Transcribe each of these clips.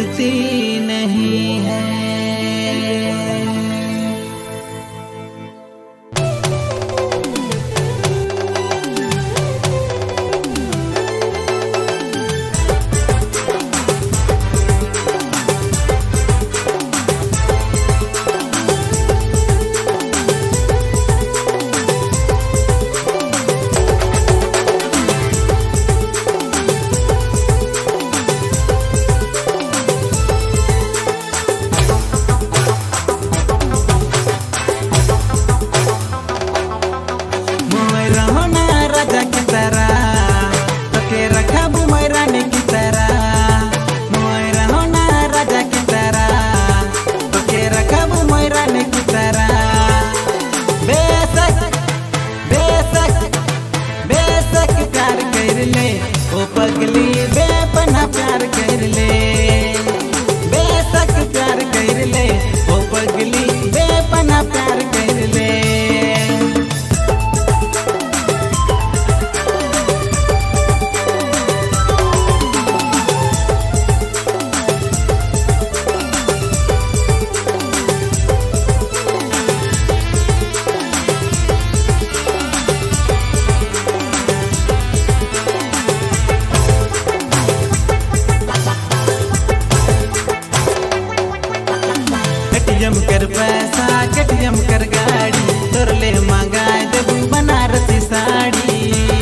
बुझती नहीं है। ओ पगली बेपना प्यार कर ले, बेशक प्यार कर ले, ओ पगली बेपना प्यार कर ले। केटीएम कर पैसा केटीएम कर गाड़ी, तोर ले मंगाए देबू बनारसी साड़ी।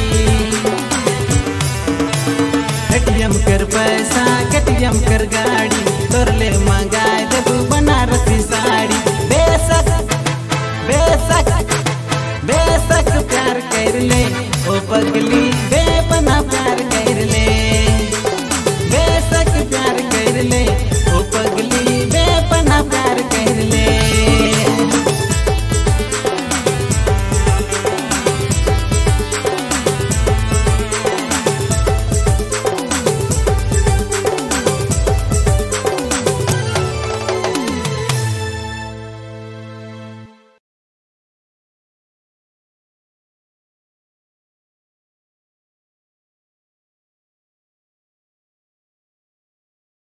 केटीएम कर पैसा केटीएम कर गाड़ी, तोर ले मंगाए देबू बनारसी साड़ी। बेशक बेशक बेशक प्यार कर ले, ओ पगली बेपना प्यार